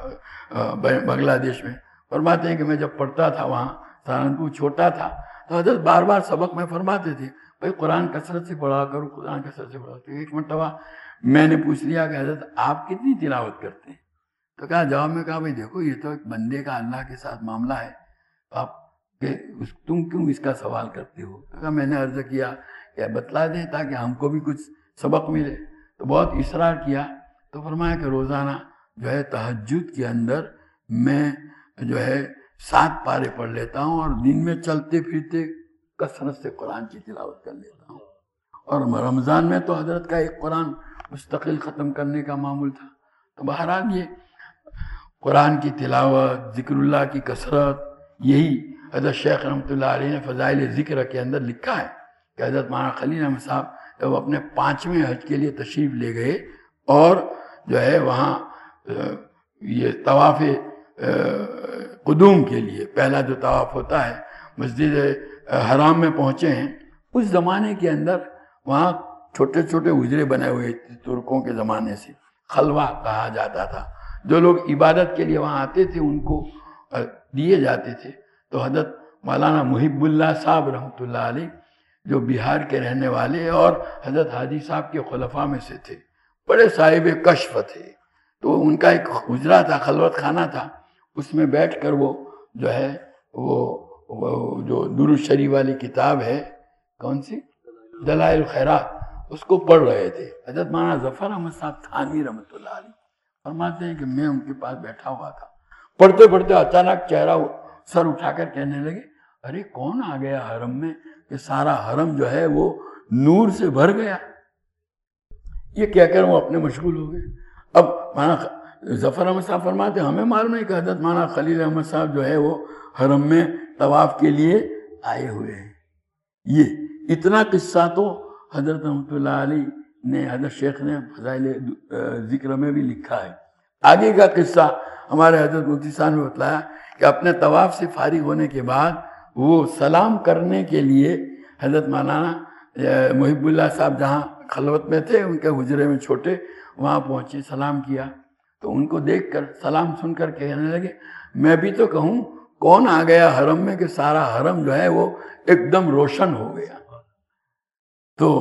وہاں بنگلہ دیش میں، فرماتے ہیں کہ میں جب پڑھتا تھا وہاں سہارنپور چھوٹا تھا تو حضرت بار بار سبق میں فرماتے تھے بھائی قرآن کثرت سے پڑھا کرو، قرآن کثرت سے پڑھا کرو۔ ایک مرتبہ میں نے پوچھ لیا کہ حضرت آپ کتنی تلاوت کرتے ہیں؟ تو کہا جواب میں کہا بھائی دیکھو یہ تو ایک بندے کا اللہ کے ساتھ معاملہ ہے، آپ کہ تم کیوں اس کا سوال کرتے ہو؟ تو کہا میں نے عرض کیا کہ بتلا دیں تاکہ ہم کو بھی کچھ سبق ملے۔ تو بہت اصرار کیا تو فرمایا کہ روزانہ جو ہے تہجد کے اندر میں جو ہے سات پارے پڑھ لیتا ہوں، اور دن میں چلتے پھرتے کثرت سے قرآن کی تلاوت کر لیتا ہوں۔ اور رمضان میں تو حضرت کا ایک قرآن مستقل ختم کرنے کا معمول تھا۔ تو بہرحال یہ قرآن کی تلاوت، ذکر اللہ کی کثرت، یہی حضرت شیخ رحمۃ اللہ علیہ نے فضائل ذکر کے اندر لکھا ہے کہ حضرت مولانا خلیل احمد صاحب جب اپنے پانچویں حج کے لیے تشریف لے گئے اور جو ہے وہاں یہ طواف قدوم کے لیے پہلا جو طواف ہوتا ہے مسجد حرام میں پہنچے ہیں. اس زمانے کے اندر وہاں چھوٹے چھوٹے حجرے بنے ہوئے تھے ترکوں کے زمانے سے، خلوہ کہا جاتا تھا. جو لوگ عبادت کے لیے وہاں آتے تھے ان کو دیے جاتے تھے. تو حضرت مولانا محب اللہ صاحب رحمۃ اللہ علیہ جو بہار کے رہنے والے اور حضرت حاجی صاحب کے خلفاء میں سے تھے، بڑے صاحب کشف تھے. تو ان کا ایک حجرہ تھا، خلوت خانہ تھا، اس میں بیٹھ کر وہ جو ہے وہ, وہ جو درود شریف والی کتاب ہے، کون سی، دلائل الخیرات، اس کو پڑھ رہے تھے. حضرت مولانا ظفر احمد صاحب تھانوی رحمۃ اللہ علیہ فرماتے ہیں کہ میں ان کے پاس بیٹھا ہوا تھا. پڑھتے پڑھتے اچانک چہرہ سر اٹھا کر کہنے لگے، ارے کون آ گیا حرم میں کہ سارا حرم جو ہے وہ نور سے بھر گیا. یہ کہہ کر وہ اپنے مشغول ہو گئے. اب مولانا ظفر احمد صاحب فرماتے ہیں ہمیں معلوم ہے کہ حضرت مولانا خلیل احمد صاحب جو ہے وہ حرم میں طواف کے لیے آئے ہوئے ہیں. یہ اتنا قصہ تو حضرت رحمۃ اللہ علیہ نے، حضرت شیخ نے فضائل ذکر میں بھی لکھا ہے. آگے کا قصہ ہمارے حضرت مفتی صاحب نے بتلایا کہ اپنے طواف سے فارغ ہونے کے بعد وہ سلام کرنے کے لیے حضرت مولانا محب اللہ صاحب جہاں خلوت میں تھے ان کے حجرے میں چھوٹے، وہاں پہنچے، سلام کیا. تو ان کو دیکھ کر سلام سن کر کہنے لگے میں بھی تو کہوں کون آ گیا حرم میں کہ سارا حرم جو ہے وہ ایک دم روشن ہو گیا. تو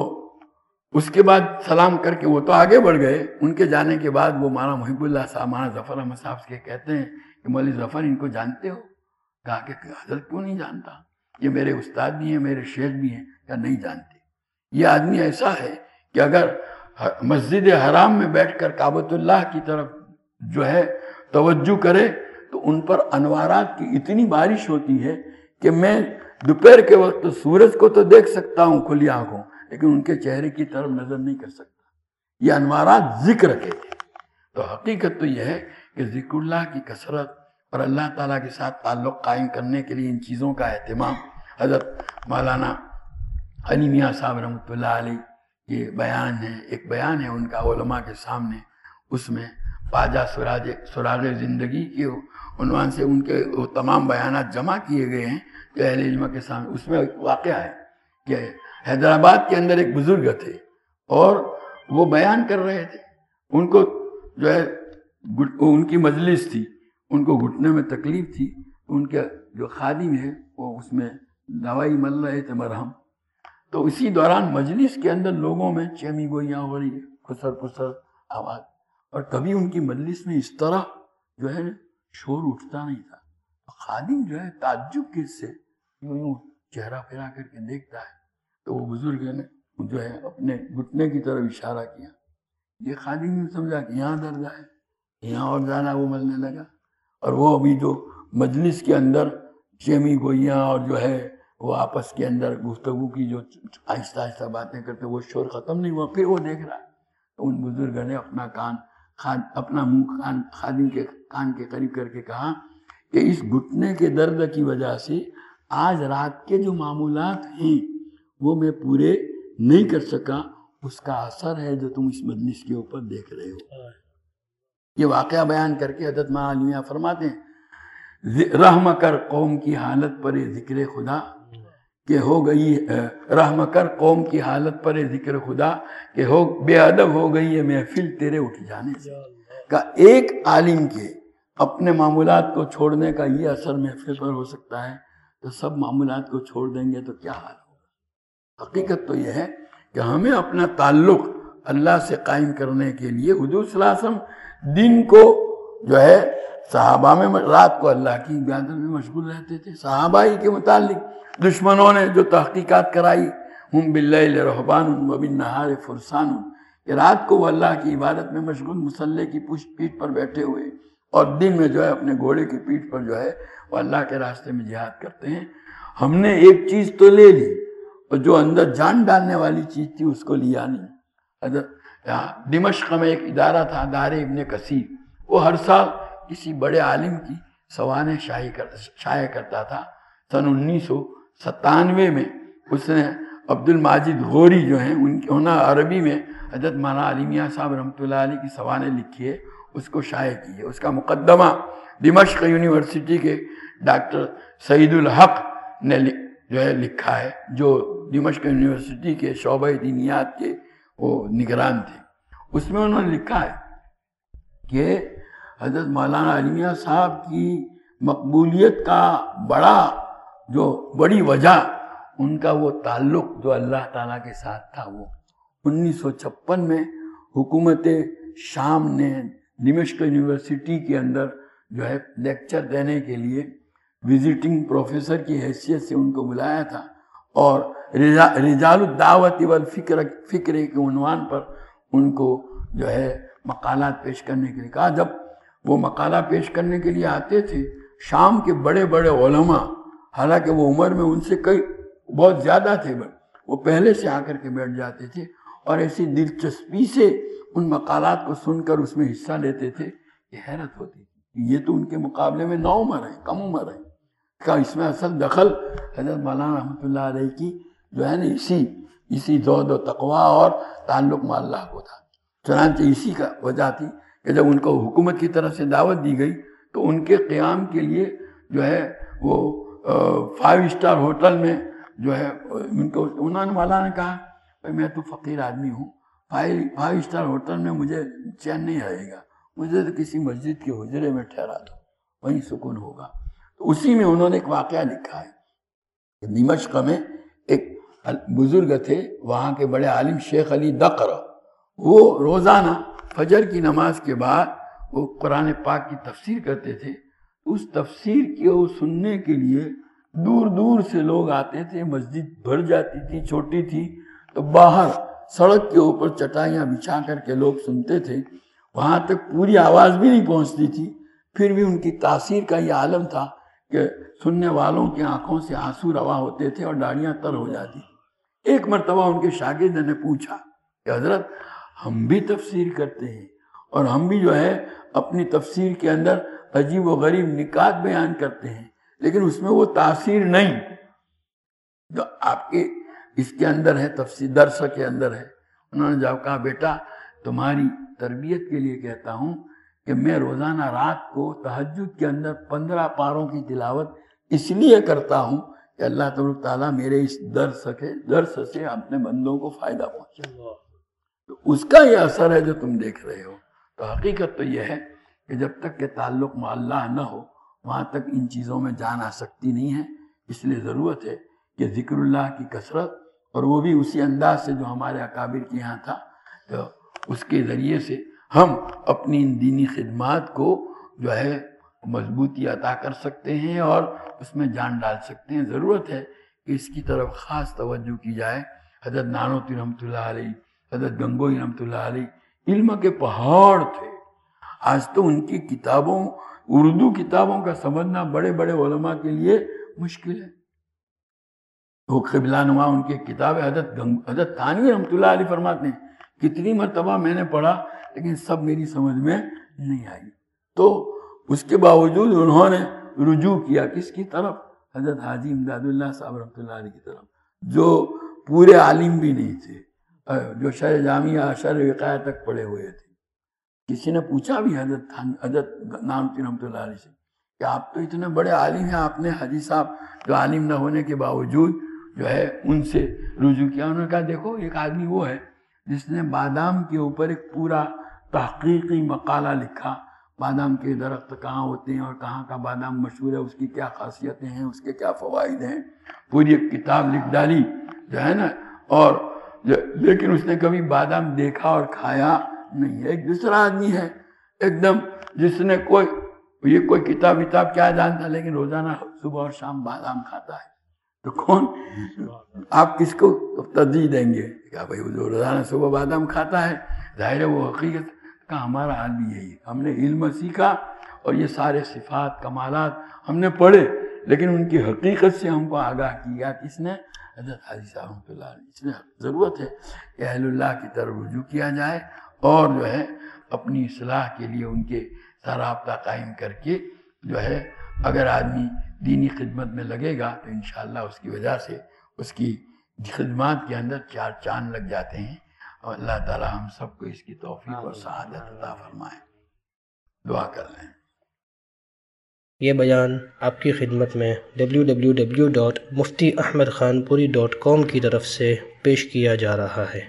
اس کے بعد سلام کر کے وہ تو آگے بڑھ گئے. ان کے جانے کے بعد وہ مولانا محب اللہ صاحب مولانا ظفر احمد صاحب کے کہتے ہیں کہ مولوی ظفر ان کو جانتے ہو؟ کہا کہ حضرت کیوں نہیں جانتا، یہ میرے استاد بھی ہیں، میرے شیخ بھی ہیں. کیا نہیں جانتے؟ یہ آدمی ایسا ہے کہ اگر مسجد حرام میں بیٹھ کر کعبۃ اللہ کی طرف جو ہے توجہ کرے تو ان پر انوارات کی اتنی بارش ہوتی ہے کہ میں دوپہر کے وقت سورج کو تو دیکھ سکتا ہوں کھلی آنکھوں، لیکن ان کے چہرے کی طرف نظر نہیں کر سکتا. یہ انوارات ذکر کے تھے. تو حقیقت تو یہ ہے کہ ذکر اللہ کی کثرت اور اللہ تعالیٰ کے ساتھ تعلق قائم کرنے کے لیے ان چیزوں کا اہتمام. حضرت مولانا علی میاں صاحب رحمۃ اللہ علیہ یہ بیان ہے، ایک بیان ہے ان کا علماء کے سامنے، اس میں پاجا سراج سراغ زندگی کے عنوان سے ان کے وہ تمام بیانات جمع کیے گئے ہیں جو اہل علم کے سامنے. اس میں ایک واقعہ ہے کہ حیدرآباد کے اندر ایک بزرگ تھے اور وہ بیان کر رہے تھے. ان کو جو ہے ان کی مجلس تھی، ان کو گھٹنے میں تکلیف تھی. ان کے جو خادم ہے وہ اس میں دوائی مل رہے تھے، مرہم. تو اسی دوران مجلس کے اندر لوگوں میں چیمی گوئیاں ہو رہی ہے، خسر پسر آواز، اور کبھی ان کی مجلس میں اس طرح جو ہے شور اٹھتا نہیں تھا. خادم جو ہے تعجب کے سے یوں یوں چہرہ پھیرا کر کے دیکھتا ہے. تو وہ بزرگ نے جو ہے اپنے گھٹنے کی طرف اشارہ کیا. یہ خادم نے سمجھا کہ یہاں درد ہے، یہاں اور زیادہ وہ ملنے لگا. اور وہ ابھی جو مجلس کے اندر چیمی گوئیاں اور جو ہے وہ آپس کے اندر گفتگو کی جو آہستہ آہستہ باتیں کرتے، وہ شور ختم نہیں ہوا. پھر وہ دیکھ رہا ہے تو ان بزرگوں نے اپنا کان خان اپنا منہ کان خادم کے کان کے قریب کر کے کہا کہ اس گھٹنے کے درد کی وجہ سے آج رات کے جو معمولات ہیں وہ میں پورے نہیں کر سکا، اس کا اثر ہے جو تم اس مجلس کے اوپر دیکھ رہے ہو. یہ واقعہ بیان کر کے حضرت مولانا علی میاں فرماتے ہیں رحم کر قوم کی حالت پر ذکر خدا کہ ہو گئی، رحم کر قوم کی حالت پر ذکر خدا کہ ہو بے ادب ہو گئی ہے محفل تیرے اٹھ جانے سے. کا ایک عالم کے اپنے معمولات کو چھوڑنے کا یہ اثر محفل پر ہو سکتا ہے، تو سب معمولات کو چھوڑ دیں گے تو کیا حال ہوگا. حقیقت تو یہ ہے کہ ہمیں اپنا تعلق اللہ سے قائم کرنے کے لیے حضور صلی اللہ علیہ وسلم دن کو جو ہے صحابہ میں رات کو اللہ کی عبادت میں مشغول رہتے تھے. صحابہ ہی کے متعلق دشمنوں نے جو تحقیقات کرائی، ہم باللیل رہبان وبالنہار فرسان، کہ رات کو وہ اللہ کی عبادت میں مشغول مسلح کی پیٹھ پر بیٹھے ہوئے اور دن میں جو ہے اپنے گھوڑے کی پیٹھ پر جو ہے وہ اللہ کے راستے میں جہاد کرتے ہیں. ہم نے ایک چیز تو لے لی اور جو اندر جان ڈالنے والی چیز تھی اس کو لیا نہیں. حضرت دمشق میں ایک ادارہ تھا دار ابن کثیر، وہ ہر سال کسی بڑے عالم کی سوانح شائع کرتا تھا. سن انیس سو ستانوے میں اس نے عبد الماجد غوری جو ہیں ان کی ہونا عربی میں حضرت مولانا علی میاں صاحب رحمۃ اللہ علیہ کی سوانح لکھی ہے. اس کو شائع کی ہے۔ اس کا مقدمہ دمشق یونیورسٹی کے ڈاکٹر سعید الحق نے جو ہے لکھا ہے، جو دمشق یونیورسٹی کے شعبہ دینیات کے وہ نگران تھے۔ اس میں انہوں نے لکھا ہے کہ حضرت مولانا علی میاں صاحب کی مقبولیت کا بڑا جو بڑی وجہ ان کا وہ تعلق جو اللہ تعالیٰ کے ساتھ تھا، وہ انیس سو چھپن میں حکومت شام نے دمشق یونیورسٹی کے اندر جو ہے لیکچر دینے کے لیے وزٹنگ پروفیسر کی حیثیت سے ان کو بلایا تھا، اور رجال الدعوت والفکر فکرے کے عنوان پر ان کو جو ہے مقالات پیش کرنے کے لیے کہا۔ جب وہ مقالہ پیش کرنے کے لیے آتے تھے، شام کے بڑے بڑے علماء، حالانکہ وہ عمر میں ان سے کئی بہت زیادہ تھے، وہ پہلے سے آ کر کے بیٹھ جاتے تھے اور ایسی دلچسپی سے ان مقالات کو سن کر اس میں حصہ لیتے تھے کہ حیرت ہوتی تھی، یہ تو ان کے مقابلے میں نو عمر ہیں، کم عمر ہیں۔ کہ اس میں اصل دخل حضرت مولانا رحمۃ اللہ علیہ کی جو ہے نا اسی اسی زہد و تقویٰ اور تعلق مع اللہ کو تھا۔ چنانچہ اسی کا وجہ تھی کہ جب ان کو حکومت کی طرف سے دعوت دی گئی تو ان کے قیام کے لیے جو ہے وہ فائیو اسٹار ہوٹل میں جو ہے ان کو انہوں نے مولانا نے کہا کہ میں تو فقیر آدمی ہوں، فائیو فائیو اسٹار ہوٹل میں مجھے چین نہیں رہے گا، مجھے تو کسی مسجد کے حجرے میں ٹھہرا دو، وہیں سکون ہوگا۔ تو اسی میں انہوں نے ایک واقعہ لکھا ہے کہ دمشق میں ایک بزرگ تھے وہاں کے بڑے عالم شیخ علی دقر، وہ روزانہ فجر کی نماز کے بعد وہ قرآن پاک کی تفسیر کرتے تھے۔ اس تفسیر کو سننے کے لیے دور دور سے لوگ آتے تھے، مسجد بھر جاتی تھی، چھوٹی تھی تو باہر سڑک کے اوپر چٹائیاں بچھا کر کے لوگ سنتے تھے، وہاں تک پوری آواز بھی نہیں پہنچتی تھی، پھر بھی ان کی تاثیر کا یہ عالم تھا کہ سننے والوں کی آنکھوں سے آنسو روا ہوتے تھے اور داڑیاں تر ہو جاتی تھی۔ ایک مرتبہ ان کے شاگرد نے پوچھا کہ حضرت ہم بھی تفسیر کرتے ہیں اور ہم بھی جو ہے اپنی تفسیر کے اندر عجیب و غریب نکات بیان کرتے ہیں، لیکن اس میں وہ تاثیر نہیں جو آپ کے اس کے اندر ہے، تفسیر درس کے اندر ہے۔ انہوں نے جب کہا بیٹا تمہاری تربیت کے لیے کہتا ہوں کہ میں روزانہ رات کو تہجد کے اندر پندرہ پاروں کی تلاوت اس لیے کرتا ہوں کہ اللہ تبارک تعالیٰ میرے اس درس کے درس سے اپنے بندوں کو فائدہ پہنچے، تو اس کا یہ اثر ہے جو تم دیکھ رہے ہو۔ تو حقیقت تو یہ ہے کہ جب تک کہ تعلق مع اللہ نہ ہو وہاں تک ان چیزوں میں جان آ سکتی نہیں ہے، اس لیے ضرورت ہے کہ ذکر اللہ کی کثرت، اور وہ بھی اسی انداز سے جو ہمارے اکابر کے یہاں تھا، تو اس کے ذریعے سے ہم اپنی ان دینی خدمات کو جو ہے مضبوطی عطا کر سکتے ہیں اور اس میں جان ڈال سکتے ہیں۔ ضرورت ہے کہ اس کی طرف خاص توجہ کی جائے۔ حضرت نانوتوی رحمۃ اللہ علیہ، حضرت گنگوئی رحمۃ اللہ علیہ علم کے پہاڑ تھے، آج تو ان کی کتابوں اردو کتابوں کا سمجھنا بڑے بڑے علماء کے لیے مشکل ہے۔ وہ قبلہ نما ان کی کتاب ہے، حضرت گنگ حضرت تھانوی رحمۃ اللہ علیہ فرماتے ہیں کتنی مرتبہ میں نے پڑھا لیکن سب میری سمجھ میں نہیں آئی، تو اس کے باوجود انہوں نے رجوع کیا کس کی طرف؟ حضرت حاجی امداد اللہ صاحب رحمۃ اللہ علیہ کی طرف، جو پورے عالم بھی نہیں تھے، جو شرح جامعہ شرح وقایہ تک پڑھے ہوئے تھے۔ کسی نے پوچھا بھی حضرت حضرت نانوتوی رحمۃ اللہ علیہ سے کہ آپ تو اتنے بڑے عالم ہیں، آپ نے حاجی صاحب جو عالم نہ ہونے کے باوجود جو ہے ان سے رجوع کیا؟ انہوں نے کہا دیکھو ایک آدمی وہ ہے جس نے بادام کے اوپر ایک پورا تحقیقی مقالہ لکھا، بادام کے درخت کہاں ہوتے ہیں اور کہاں کا بادام مشہور ہے، اس کی کیا خاصیتیں ہیں، اس کے کیا فوائد ہیں، پوری ایک کتاب لکھ ڈالی جو ہے نا، اور لیکن اس نے کبھی بادام دیکھا اور کھایا نہیں ہے۔ ایک دوسرا آدمی ہے ایک دم جس نے کوئی یہ کوئی کتاب وتاب کیا جانتا لیکن روزانہ صبح اور شام بادام کھاتا ہے، تو کون آپ کس کو ترجیح دیں گے؟ کہا بھائی وہ جو روزانہ صبح بادام کھاتا ہے ظاہر ہے وہ حقیقت کا، ہمارا حال بھی یہی ہے، ہم نے علم سیکھا اور یہ سارے صفات کمالات ہم نے پڑھے لیکن ان کی حقیقت سے ہم کو آگاہ کیا کس نے؟ حضرت حاجی صاحب رحمۃ اللہ علیہ۔ اس لیے ضرورت ہے کہ اہل اللہ کی طرف رجوع کیا جائے اور جو ہے اپنی اصلاح کے لیے ان کے رابطہ قائم کر کے جو ہے اگر آدمی دینی خدمت میں لگے گا تو انشاءاللہ اس کی وجہ سے اس کی خدمات کے اندر چار چاند لگ جاتے ہیں، اور اللہ تعالی ہم سب کو اس کی توفیق اور سعادت عطا فرمائے۔ دعا کر لیں۔ یہ بیان آپ کی خدمت میں W W W dot Mufti Ahmad Khanpuri dot کام کی طرف سے پیش کیا جا رہا ہے۔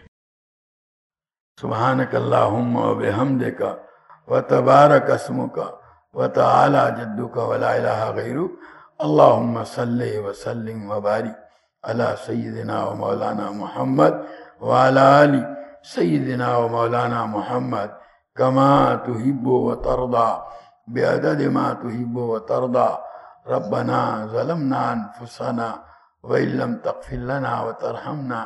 سبحانک اللہم و بحمدک و تبارک اسمک و تعالی جدک و لا الہ غیرک، اللہم صلی وسلم و بارک علی سیدنا و مولانا محمد و علی آل سیدنا و مولانا محمد کما تحب و ترضى بعدد ما تحب و ترضى۔ ربنا ظلمنا انفسنا وإن لم تغفر لنا وترحمنا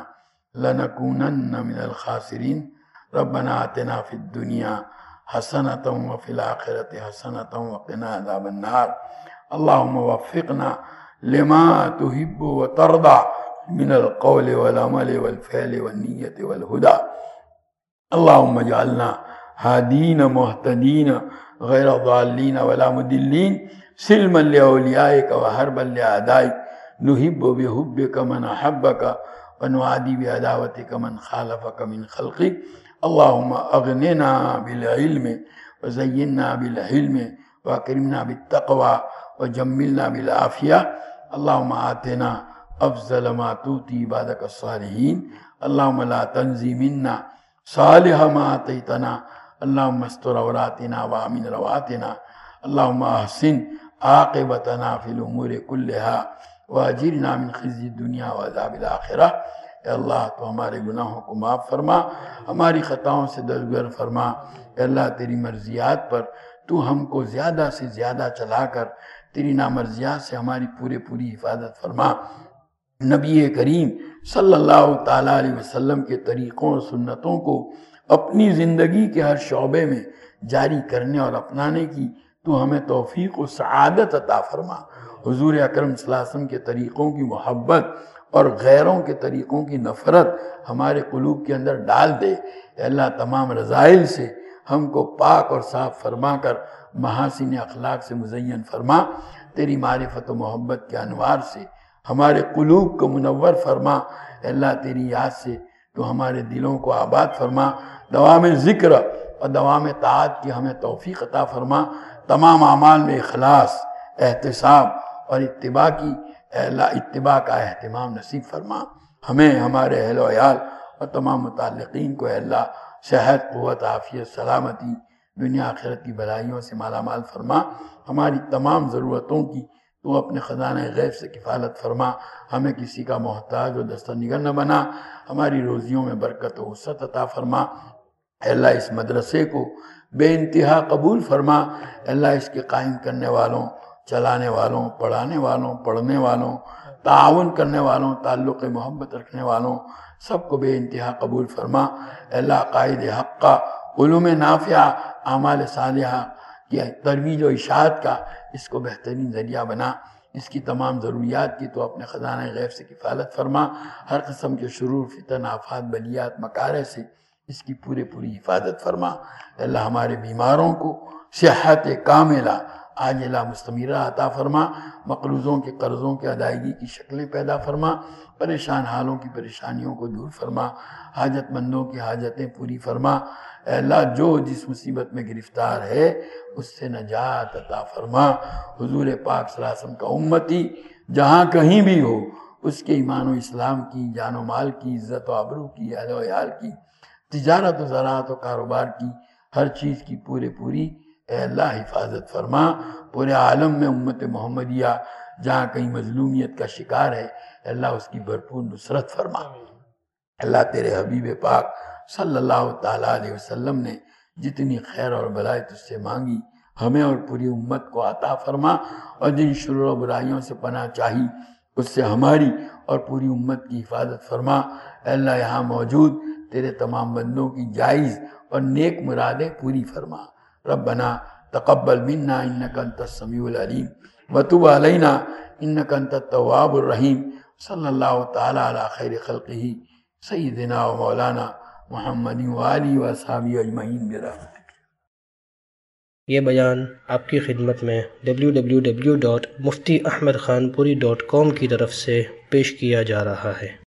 لنكونن من الخاسرين۔ ربنا آتنا في الدنيا حسنة وفي الآخرة حسنة وقنا عذاب النار۔ اللهم وفقنا لما تحب وترضى من القول والعمل والفعل والنية والهدى۔ اللهم اجعلنا هادين مهتدين غير ضالين ولا مضلين، سلما لأوليائك وحربا لأعدائك، نحب بحبك من أحبك ونعادي بعداوتك من خالفك من خلقك۔ اللهم اغننا بالعلم وزينا بالحلم واكرمنا بالتقوى وجملنا بالعافية۔ اللهم آتنا افضل ما تؤتي عبادك الصالحين۔ اللهم لا تنزي منا صالح ما آتيتنا، اللهم استر عوراتنا وامن رواتنا، اللهم احسن عاقبتنا في الامور كلها واجرنا من خزي الدنيا وعذاب الاخرة۔ اے اللہ تو ہمارے گناہوں کو معاف فرما، ہماری خطاؤں سے درگزر فرما۔ اے اللہ تیری مرضیات پر تو ہم کو زیادہ سے زیادہ چلا کر تیری نامرضیات سے ہماری پورے پوری حفاظت فرما۔ نبی کریم صلی اللہ تعالیٰ علیہ وسلم کے طریقوں اور سنتوں کو اپنی زندگی کے ہر شعبے میں جاری کرنے اور اپنانے کی تو ہمیں توفیق و سعادت عطا فرما۔ حضور اکرم صلی اللہ علیہ وسلم کے طریقوں کی محبت اور غیروں کے طریقوں کی نفرت ہمارے قلوب کے اندر ڈال دے۔ اے اللہ تمام رذائل سے ہم کو پاک اور صاف فرما کر محاسن اخلاق سے مزین فرما۔ تیری معرفت و محبت کے انوار سے ہمارے قلوب کو منور فرما۔ اے اللہ تیری یاد سے تو ہمارے دلوں کو آباد فرما۔ دوام ذکر اور دوام طاعت کی ہمیں توفیق عطا فرما۔ تمام اعمال میں اخلاص، احتساب اور اتباع کی اے اللہ اتباع کا اہتمام نصیب فرما۔ ہمیں، ہمارے اہل و عیال اور تمام متعلقین کو اے اللہ صحت، قوت، عافیت، سلامتی، دنیا آخرت کی بھلائیوں سے مالا مال فرما۔ ہماری تمام ضرورتوں کی تو اپنے خزانہ غیب سے کفالت فرما۔ ہمیں کسی کا محتاج و دستہ نگر نہ بنا۔ ہماری روزیوں میں برکت و وسعت عطا فرما۔ اے اللہ اس مدرسے کو بے انتہا قبول فرما۔ اے اللہ اس کے قائم کرنے والوں، چلانے والوں، پڑھانے والوں، پڑھنے والوں، تعاون کرنے والوں، تعلق محبت رکھنے والوں سب کو بے انتہا قبول فرما۔ اے اللہ عقائد حقہ، علوم نافعہ، اعمال صالحہ کی ترویج و اشاعت کا اس کو بہترین ذریعہ بنا۔ اس کی تمام ضروریات کی تو اپنے خزانہ غیب سے کفالت فرما۔ ہر قسم کے شرور، فتن، آفات، بلیات، مکارہ سے اس کی پورے پوری حفاظت فرما۔ اے اللہ ہمارے بیماروں کو صحت کاملہ عاجلہ مستمرہ عطا فرما۔ مقروضوں کے قرضوں کے ادائیگی کی شکلیں پیدا فرما۔ پریشان حالوں کی پریشانیوں کو دور فرما۔ حاجت مندوں کی حاجتیں پوری فرما۔ اے اللہ جو جس مصیبت میں گرفتار ہے اس سے نجات عطا فرما۔ حضور پاک صلی اللہ علیہ وسلم کا امتی جہاں کہیں بھی ہو اس کے ایمان و اسلام کی، جان و مال کی، عزت و آبرو کی، اہل و عیال کی، تجارت و زراعت و کاروبار کی، ہر چیز کی پورے پوری اے اللہ حفاظت فرما۔ پورے عالم میں امت محمدیہ جہاں کہیں مظلومیت کا شکار ہے اے اللہ اس کی بھرپور نصرت فرما۔ اللہ تیرے حبیب پاک صلی اللہ تعالیٰ علیہ وسلم نے جتنی خیر اور بلائی تجھ سے مانگی ہمیں اور پوری امت کو عطا فرما، اور جن شرور و برائیوں سے پناہ چاہی اس سے ہماری اور پوری امت کی حفاظت فرما۔ اے اللہ یہاں موجود تیرے تمام بندوں کی جائز اور نیک مرادیں پوری فرما۔ ربنا تقبل منا انک انت السمیع العلیم وتب علینا انک انت التواب الرحیم۔ صلی اللہ تعالی علی خیر خلقہ سیدنا و مولانا محمد وآلہ وصحبہ اجمعین برحمتک۔ یہ بیان آپ کی خدمت میں W W W dot Mufti Ahmad Khanpuri dot کام کی طرف سے پیش کیا جا رہا ہے۔